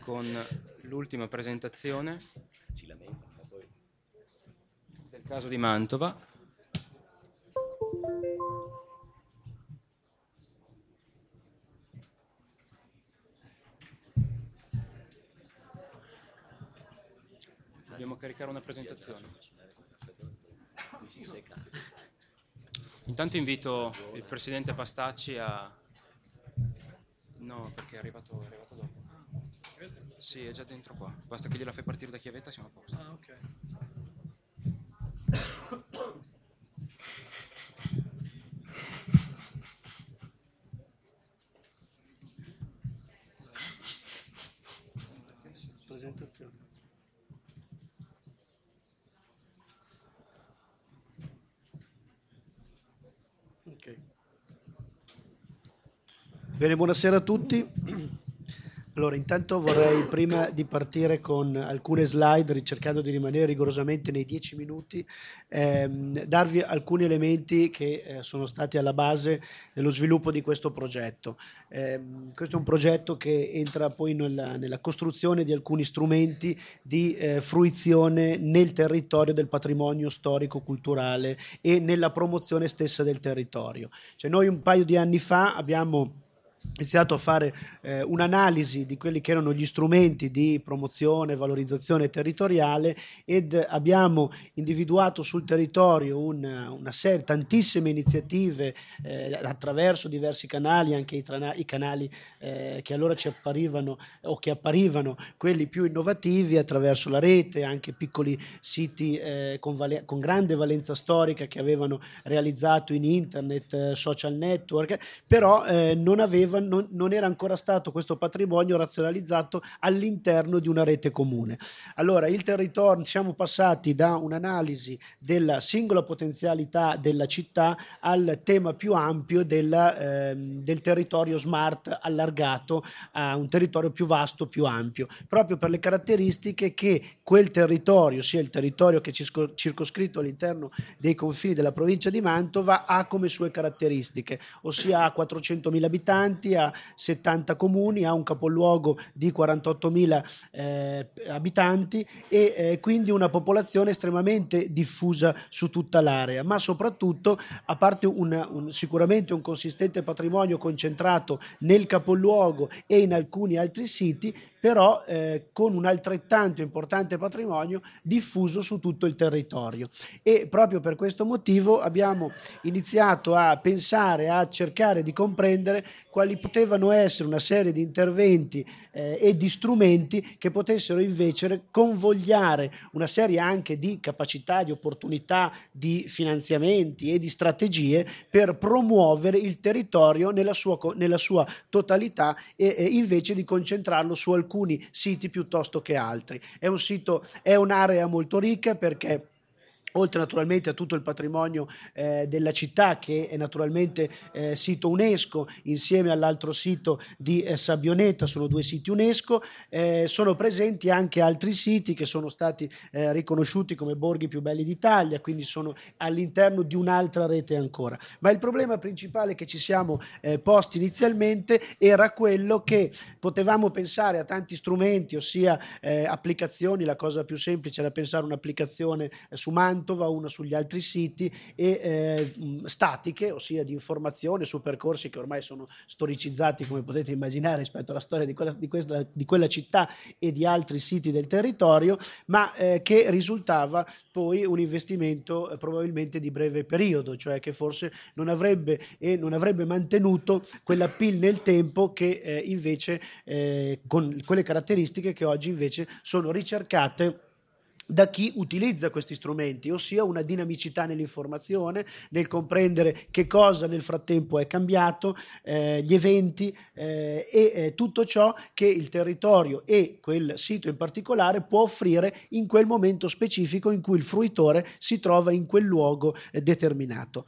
con l'ultima presentazione del caso di Mantova. Dobbiamo caricare una presentazione. Intanto invito il presidente Pastacci a... No, perché è arrivato dopo. Sì, è già dentro qua. Basta che gliela fai partire da chiavetta, siamo a posto. Ah, ok. Presentazione. Ok. Bene, buonasera a tutti. Allora, intanto vorrei, prima di partire con alcune slide, cercando di rimanere rigorosamente nei 10 minuti, darvi alcuni elementi che sono stati alla base dello sviluppo di questo progetto. Questo è un progetto che entra poi nella costruzione di alcuni strumenti di fruizione nel territorio del patrimonio storico-culturale e nella promozione stessa del territorio. Cioè, noi un paio di anni fa abbiamo iniziato a fare un'analisi di quelli che erano gli strumenti di promozione e valorizzazione territoriale ed abbiamo individuato sul territorio una serie, tantissime iniziative attraverso diversi canali, anche i canali che allora ci apparivano o che apparivano quelli più innovativi, attraverso la rete, anche piccoli siti con grande valenza storica che avevano realizzato in internet, social network, però non era ancora stato questo patrimonio razionalizzato all'interno di una rete comune. Allora, il territorio, siamo passati da un'analisi della singola potenzialità della città al tema più ampio del territorio smart allargato a un territorio più vasto, più ampio, proprio per le caratteristiche che quel territorio, sia il territorio che è circoscritto all'interno dei confini della provincia di Mantova, ha come sue caratteristiche, ossia ha 400.000 abitanti, ha 70 comuni, ha un capoluogo di 48.000 abitanti e quindi una popolazione estremamente diffusa su tutta l'area, ma soprattutto, a parte sicuramente un consistente patrimonio concentrato nel capoluogo e in alcuni altri siti, però con un altrettanto importante patrimonio diffuso su tutto il territorio. E proprio per questo motivo abbiamo iniziato a pensare, a cercare di comprendere quali potevano essere una serie di interventi e di strumenti che potessero invece convogliare una serie anche di capacità, di opportunità, di finanziamenti e di strategie per promuovere il territorio nella sua totalità e invece di concentrarlo su alcuni siti piuttosto che altri. È un'area molto ricca perché, oltre naturalmente a tutto il patrimonio della città, che è naturalmente sito UNESCO, insieme all'altro sito di Sabbioneta, sono 2 siti UNESCO, sono presenti anche altri siti che sono stati riconosciuti come borghi più belli d'Italia, quindi sono all'interno di un'altra rete ancora. Ma il problema principale che ci siamo posti inizialmente era quello che potevamo pensare a tanti strumenti, ossia applicazioni. La cosa più semplice era pensare un'applicazione su Mantova, una sugli altri siti, e statiche, ossia di informazione su percorsi che ormai sono storicizzati, come potete immaginare, rispetto alla storia di quella città e di altri siti del territorio, ma che risultava poi un investimento probabilmente di breve periodo, cioè che forse non avrebbe mantenuto quella PIL nel tempo che invece con quelle caratteristiche che oggi invece sono ricercate da chi utilizza questi strumenti, ossia una dinamicità nell'informazione, nel comprendere che cosa nel frattempo è cambiato, gli eventi e tutto ciò che il territorio e quel sito in particolare può offrire in quel momento specifico in cui il fruitore si trova in quel luogo determinato.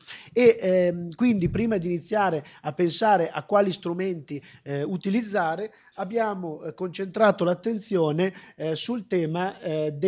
E quindi, prima di iniziare a pensare a quali strumenti utilizzare, abbiamo concentrato l'attenzione sul tema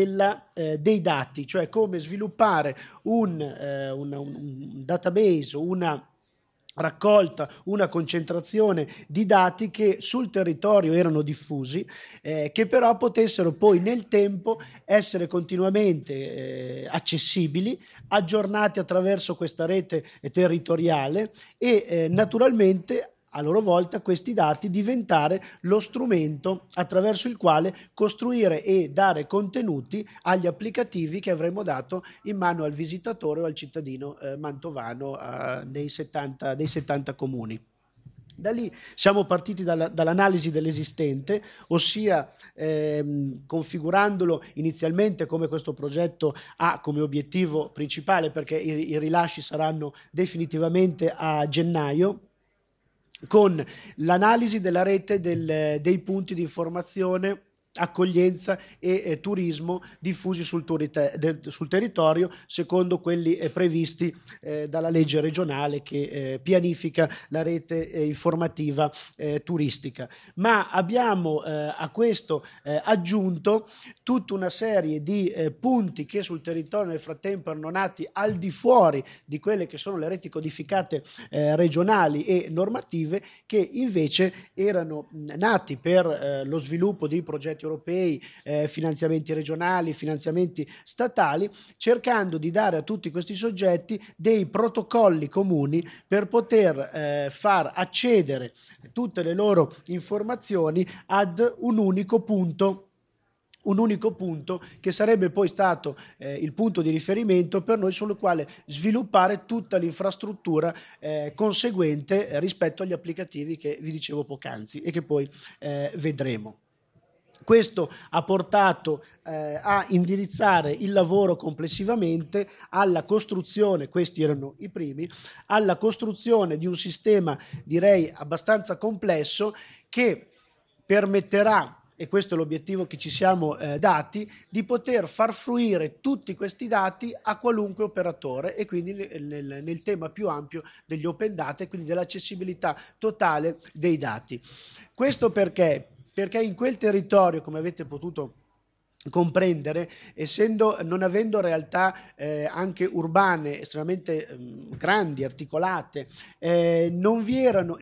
dei dati, cioè come sviluppare un database, raccolta, una concentrazione di dati che sul territorio erano diffusi, che però potessero poi nel tempo essere continuamente accessibili, aggiornati attraverso questa rete territoriale e naturalmente a loro volta questi dati diventare lo strumento attraverso il quale costruire e dare contenuti agli applicativi che avremmo dato in mano al visitatore o al cittadino mantovano dei 70 comuni. Da lì siamo partiti dall'analisi dell'esistente, ossia configurandolo inizialmente come questo progetto ha come obiettivo principale, perché i rilasci saranno definitivamente a gennaio, con l'analisi della rete dei punti di informazione, accoglienza e turismo diffusi sul territorio secondo quelli previsti dalla legge regionale che pianifica la rete informativa turistica. Ma abbiamo a questo aggiunto tutta una serie di punti che sul territorio nel frattempo erano nati al di fuori di quelle che sono le reti codificate regionali e normative, che invece erano nati per lo sviluppo di progetti europei, finanziamenti regionali, finanziamenti statali, cercando di dare a tutti questi soggetti dei protocolli comuni per poter far accedere tutte le loro informazioni ad un unico punto che sarebbe poi stato il punto di riferimento per noi sul quale sviluppare tutta l'infrastruttura conseguente rispetto agli applicativi che vi dicevo poc'anzi e che poi vedremo. Questo ha portato a indirizzare il lavoro complessivamente alla costruzione, questi erano i primi, alla costruzione di un sistema direi abbastanza complesso che permetterà, e questo è l'obiettivo che ci siamo dati, di poter far fruire tutti questi dati a qualunque operatore e quindi nel tema più ampio degli open data e quindi dell'accessibilità totale dei dati. Questo perché in quel territorio, come avete potuto comprendere, non avendo realtà anche urbane estremamente grandi, articolate, non vi erano,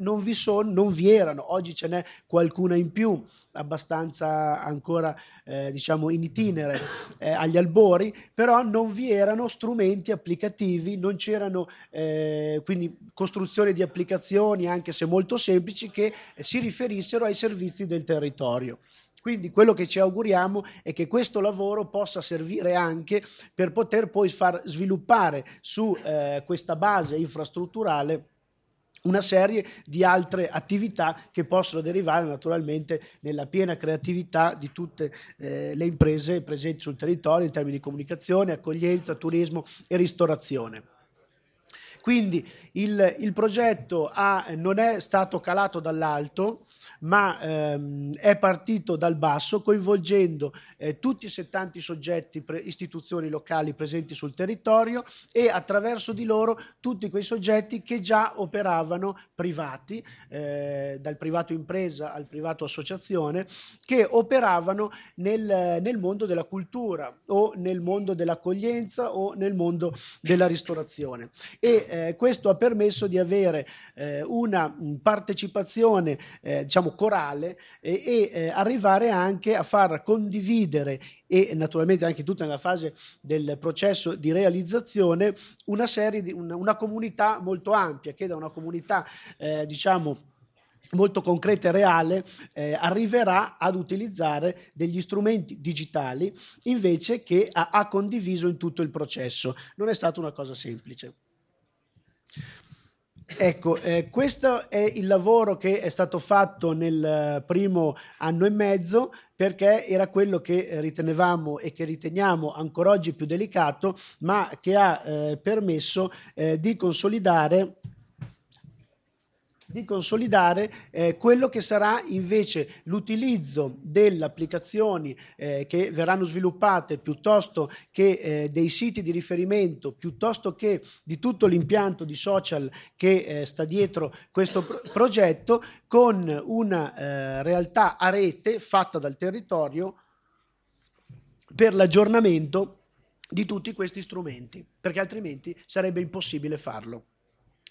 oggi ce n'è qualcuna in più, abbastanza ancora diciamo in itinere agli albori, però non vi erano strumenti applicativi, non c'erano quindi costruzione di applicazioni, anche se molto semplici, che si riferissero ai servizi del territorio. Quindi quello che ci auguriamo è che questo lavoro possa servire anche per poter poi far sviluppare su questa base infrastrutturale una serie di altre attività che possono derivare naturalmente nella piena creatività di tutte le imprese presenti sul territorio in termini di comunicazione, accoglienza, turismo e ristorazione. Quindi il progetto non è stato calato dall'alto, ma è partito dal basso, coinvolgendo tutti i 70 soggetti, istituzioni locali presenti sul territorio e attraverso di loro tutti quei soggetti che già operavano privati, dal privato impresa al privato associazione, che operavano nel mondo della cultura o nel mondo dell'accoglienza o nel mondo della ristorazione. E questo ha permesso di avere una partecipazione diciamo corale e arrivare anche a far condividere, e naturalmente anche tutta nella fase del processo di realizzazione, una comunità molto ampia, che da una comunità diciamo molto concreta e reale arriverà ad utilizzare degli strumenti digitali invece che ha condiviso in tutto il processo. Non è stata una cosa semplice. Ecco, questo è il lavoro che è stato fatto nel primo anno e mezzo, perché era quello che ritenevamo e che riteniamo ancora oggi più delicato, ma che ha permesso di consolidare quello che sarà invece l'utilizzo delle applicazioni che verranno sviluppate, piuttosto che dei siti di riferimento, piuttosto che di tutto l'impianto di social che sta dietro questo progetto, con una realtà a rete fatta dal territorio per l'aggiornamento di tutti questi strumenti, perché altrimenti sarebbe impossibile farlo.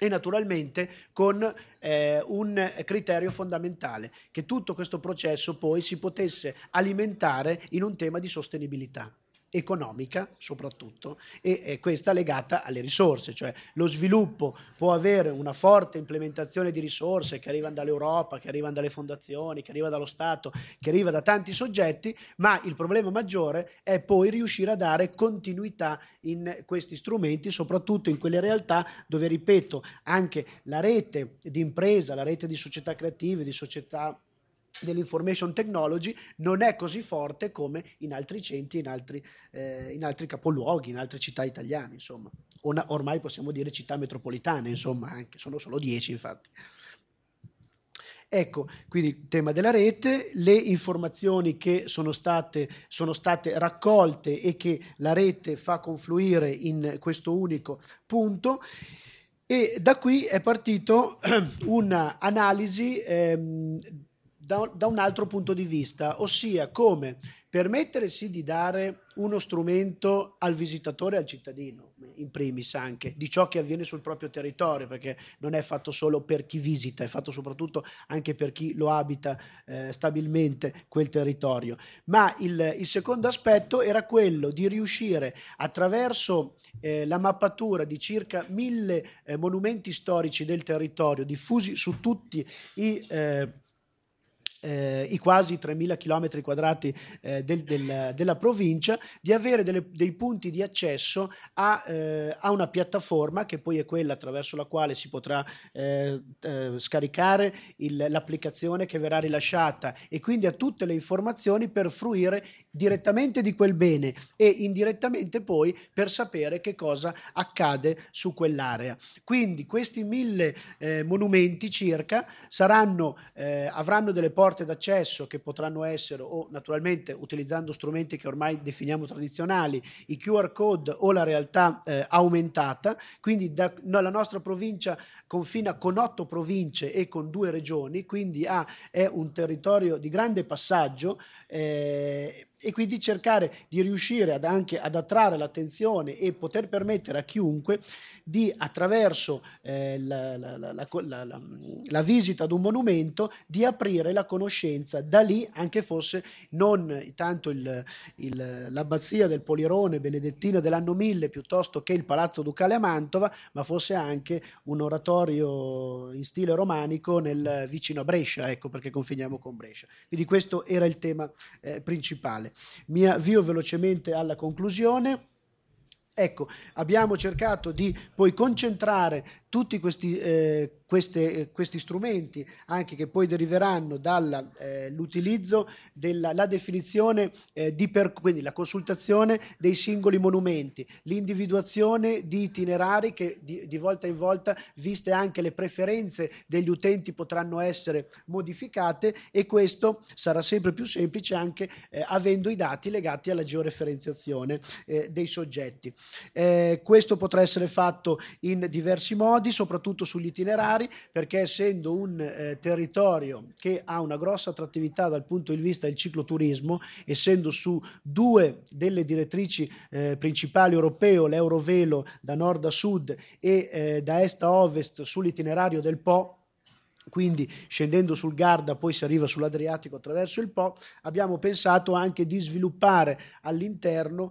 e naturalmente con un criterio fondamentale, che tutto questo processo poi si potesse alimentare in un tema di sostenibilità economica soprattutto, e questa legata alle risorse, cioè lo sviluppo può avere una forte implementazione di risorse che arrivano dall'Europa, che arrivano dalle fondazioni, che arriva dallo Stato, che arriva da tanti soggetti, ma il problema maggiore è poi riuscire a dare continuità in questi strumenti, soprattutto in quelle realtà dove, ripeto, anche la rete di impresa, la rete di società creative, di società dell'information technology non è così forte come in altri centri, in altri capoluoghi, in altre città italiane, insomma. Ormai possiamo dire città metropolitane, insomma, anche sono solo 10 infatti. Ecco, quindi il tema della rete, le informazioni che sono state raccolte e che la rete fa confluire in questo unico punto. E da qui è partito un'analisi da un altro punto di vista, ossia come permettersi di dare uno strumento al visitatore e al cittadino, in primis anche, di ciò che avviene sul proprio territorio, perché non è fatto solo per chi visita, è fatto soprattutto anche per chi lo abita stabilmente quel territorio. Ma il secondo aspetto era quello di riuscire, attraverso la mappatura di circa 1000 monumenti storici del territorio, diffusi su tutti i quasi 3.000 km quadrati della provincia, di avere dei punti di accesso a una piattaforma che poi è quella attraverso la quale si potrà scaricare l'applicazione che verrà rilasciata, e quindi a tutte le informazioni per fruire direttamente di quel bene e indirettamente poi per sapere che cosa accade su quell'area. Quindi questi 1000 monumenti circa avranno delle porte d'accesso che potranno essere, o naturalmente utilizzando strumenti che ormai definiamo tradizionali, i QR code o la realtà aumentata. Quindi la nostra provincia confina con 8 province e con 2 regioni, quindi è un territorio di grande passaggio, e quindi cercare di riuscire anche ad attrarre l'attenzione e poter permettere a chiunque di, attraverso la visita ad un monumento, di aprire la conoscenza da lì, anche fosse non tanto l'abbazia del Polirone benedettina dell'anno 1000 piuttosto che il Palazzo Ducale a Mantova, ma fosse anche un oratorio in stile romanico vicino a Brescia, ecco, perché confiniamo con Brescia. Quindi questo era il tema principale. Mi avvio velocemente alla conclusione. Ecco, abbiamo cercato di poi concentrare tutti questi strumenti, anche che poi deriveranno dall'utilizzo la definizione quindi la consultazione dei singoli monumenti, l'individuazione di itinerari che di volta in volta, viste anche le preferenze degli utenti, potranno essere modificate, e questo sarà sempre più semplice anche avendo i dati legati alla georeferenziazione dei soggetti. Questo potrà essere fatto in diversi modi, soprattutto sugli itinerari, perché essendo un territorio che ha una grossa attrattività dal punto di vista del cicloturismo, essendo su 2 delle direttrici principali europeo, l'Eurovelo da nord a sud e da est a ovest sull'itinerario del Po, quindi scendendo sul Garda poi si arriva sull'Adriatico attraverso il Po, abbiamo pensato anche di sviluppare all'interno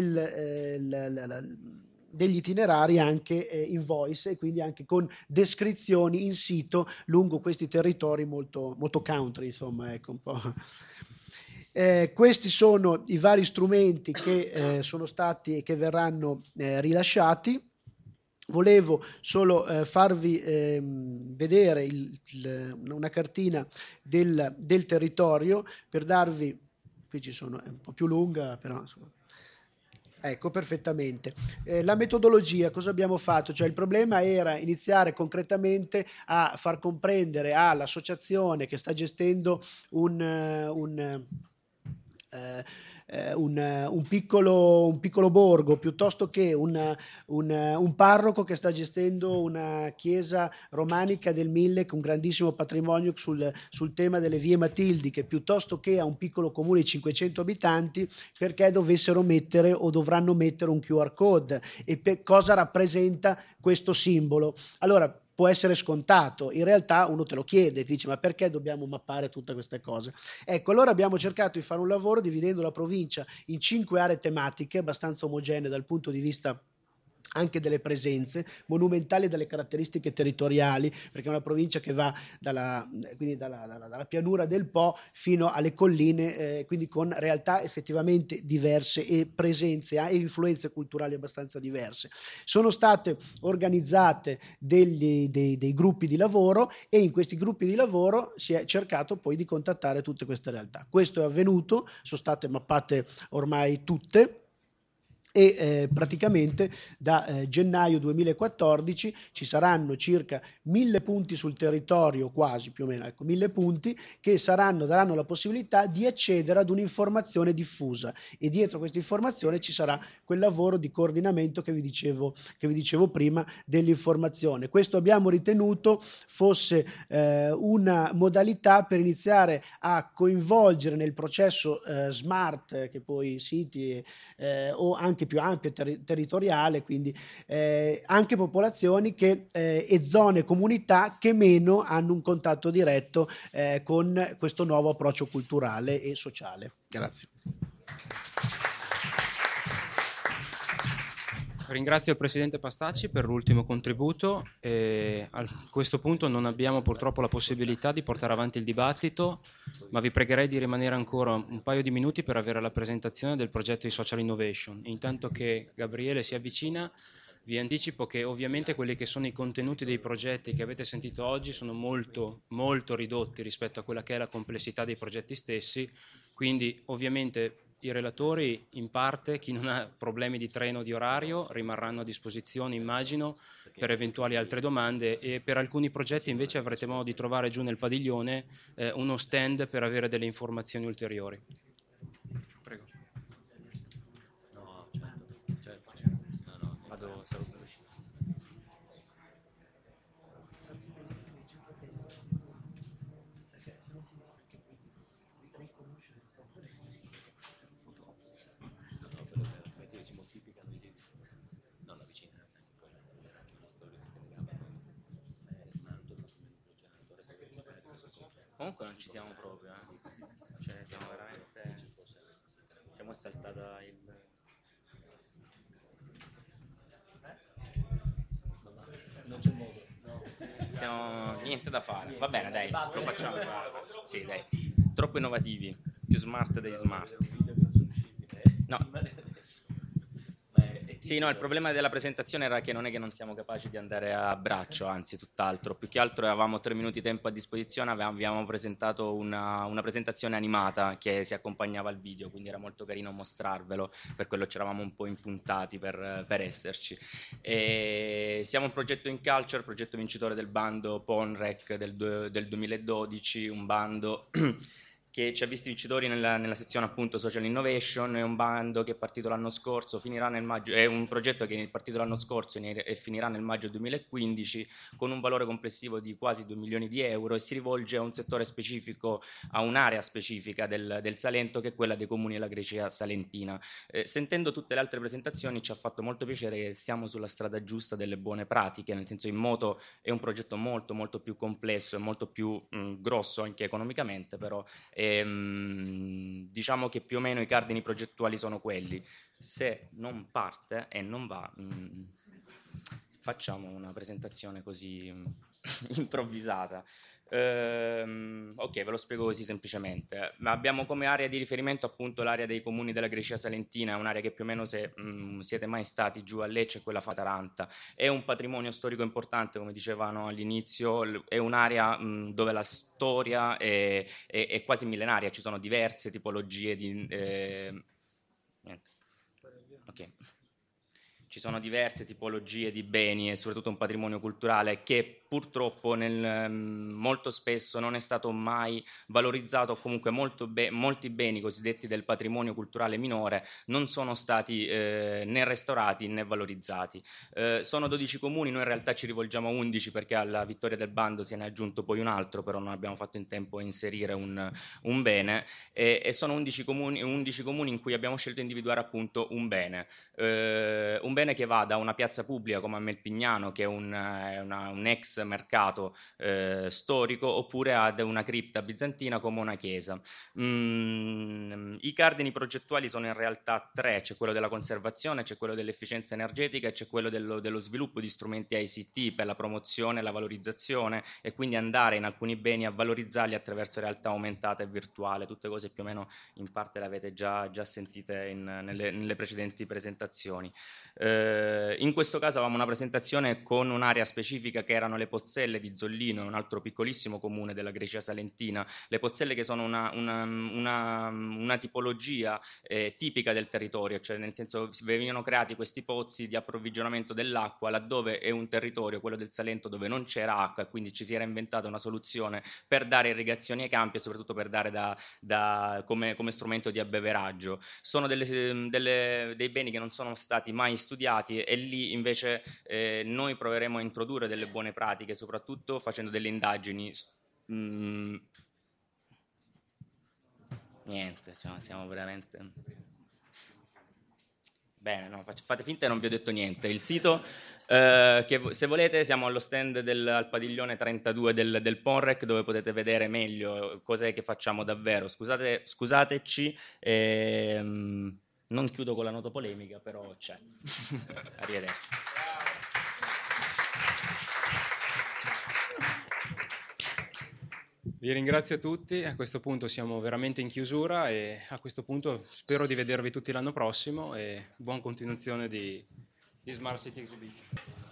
degli itinerari anche in voice, e quindi anche con descrizioni in sito lungo questi territori molto, molto country, insomma, ecco un po'. Questi sono i vari strumenti che sono stati e che verranno rilasciati. Volevo solo farvi vedere una cartina del territorio per darvi, qui ci sono, è un po' più lunga però insomma. Ecco, perfettamente. La metodologia, cosa abbiamo fatto? Cioè il problema era iniziare concretamente a far comprendere all'associazione che sta gestendo un piccolo borgo, piuttosto che un parroco che sta gestendo una chiesa romanica del 1000 con grandissimo patrimonio sul tema delle vie matildiche, piuttosto che a un piccolo comune di 500 abitanti, perché dovessero mettere o dovranno mettere un QR code e per cosa rappresenta questo simbolo. Allora, può essere scontato, in realtà uno te lo chiede, ti dice ma perché dobbiamo mappare tutte queste cose? Ecco, allora abbiamo cercato di fare un lavoro dividendo la provincia in 5 aree tematiche abbastanza omogenee dal punto di vista anche delle presenze monumentali e delle caratteristiche territoriali, perché è una provincia che va dalla pianura del Po fino alle colline, quindi con realtà effettivamente diverse e presenze e influenze culturali abbastanza diverse. Sono state organizzate dei gruppi di lavoro e in questi gruppi di lavoro si è cercato poi di contattare tutte queste realtà. Questo è avvenuto, sono state mappate ormai tutte, e praticamente da gennaio 2014 ci saranno circa 1000 punti sul territorio, quasi più o meno, ecco, 1000 punti che daranno la possibilità di accedere ad un'informazione diffusa, e dietro questa informazione ci sarà quel lavoro di coordinamento che vi dicevo prima dell'informazione. Questo abbiamo ritenuto fosse una modalità per iniziare a coinvolgere nel processo smart, che poi siti o anche più ampia territoriale, quindi anche popolazioni e zone, comunità che meno hanno un contatto diretto con questo nuovo approccio culturale e sociale. Grazie. Ringrazio il Presidente Pastacci per l'ultimo contributo. A questo punto non abbiamo purtroppo la possibilità di portare avanti il dibattito, ma vi pregherei di rimanere ancora un paio di minuti per avere la presentazione del progetto di Social Innovation. Intanto che Gabriele si avvicina, vi anticipo che ovviamente quelli che sono i contenuti dei progetti che avete sentito oggi sono molto, molto ridotti rispetto a quella che è la complessità dei progetti stessi, quindi ovviamente i relatori in parte, chi non ha problemi di treno o di orario, rimarranno a disposizione, immagino, per eventuali altre domande, e per alcuni progetti invece avrete modo di trovare giù nel padiglione uno stand per avere delle informazioni ulteriori. Prego. No, certo. No, vado, saluto. Comunque non ci siamo proprio, cioè siamo veramente, siamo saltata il... Non c'è modo, no. Siamo niente da fare, va bene dai, lo facciamo. Sì dai, troppo innovativi, più smart dei smart. No. Sì, no, il problema della presentazione era che non è che non siamo capaci di andare a braccio, anzi tutt'altro, più che altro avevamo 3 minuti di tempo a disposizione, abbiamo presentato una presentazione animata che si accompagnava al video, quindi era molto carino mostrarvelo, per quello ci eravamo un po' impuntati per esserci. E siamo un progetto in culture, progetto vincitore del bando PONREC del 2012, un bando che ci ha visti vincitori nella sezione appunto Social Innovation. È un bando che è partito l'anno scorso, finirà nel maggio, è un progetto che è partito l'anno scorso e finirà nel maggio 2015 con un valore complessivo di quasi 2 milioni di euro, e si rivolge a un settore specifico, a un'area specifica del Salento, che è quella dei comuni della Grecia salentina. Sentendo tutte le altre presentazioni ci ha fatto molto piacere che siamo sulla strada giusta delle buone pratiche, nel senso in moto è un progetto molto molto più complesso e molto più grosso anche economicamente, però diciamo che più o meno i cardini progettuali sono quelli. Se non parte e non va, facciamo una presentazione così improvvisata. Ok, ve lo spiego così semplicemente. Abbiamo come area di riferimento appunto l'area dei comuni della Grecia salentina, è un'area che più o meno, se siete mai stati giù a Lecce, è quella fa Taranta. È un patrimonio storico importante, come dicevano all'inizio, è un'area dove la storia è quasi millenaria, ci sono diverse tipologie di... ok. Ci sono diverse tipologie di beni e soprattutto un patrimonio culturale che purtroppo molto spesso non è stato mai valorizzato, o comunque molti beni cosiddetti del patrimonio culturale minore non sono stati né restaurati né valorizzati. Sono 12 comuni, noi in realtà ci rivolgiamo a 11 perché alla vittoria del bando se ne è aggiunto poi un altro, però non abbiamo fatto in tempo a inserire un bene, e sono 11 comuni in cui abbiamo scelto di individuare appunto un bene bene che va da una piazza pubblica come a Melpignano, che è un ex mercato storico, oppure ad una cripta bizantina come una chiesa. I cardini progettuali sono in realtà tre: c'è quello della conservazione, c'è quello dell'efficienza energetica e c'è quello dello sviluppo di strumenti ICT per la promozione e la valorizzazione, e quindi andare in alcuni beni a valorizzarli attraverso realtà aumentata e virtuale. Tutte cose più o meno in parte le avete già sentite nelle precedenti presentazioni. In questo caso avevamo una presentazione con un'area specifica che erano le Pozzelle di Zollino, un altro piccolissimo comune della Grecia salentina. Le Pozzelle che sono una tipologia tipica del territorio, cioè nel senso venivano creati questi pozzi di approvvigionamento dell'acqua laddove è un territorio, quello del Salento, dove non c'era acqua, e quindi ci si era inventata una soluzione per dare irrigazioni ai campi e soprattutto per dare come strumento di abbeveraggio. Sono dei beni che non sono stati mai studiati, e lì invece noi proveremo a introdurre delle buone pratiche, soprattutto facendo delle indagini. Niente, cioè, siamo veramente... Bene, no, fate finta che non vi ho detto niente. Il sito, che se volete, siamo allo stand al padiglione 32 del Ponrec, dove potete vedere meglio cos'è che facciamo davvero. Scusateci, non chiudo con la nota polemica, però c'è. Arrivederci. Vi ringrazio a tutti, a questo punto siamo veramente in chiusura e a questo punto spero di vedervi tutti l'anno prossimo e buona continuazione di Smart City Exhibition.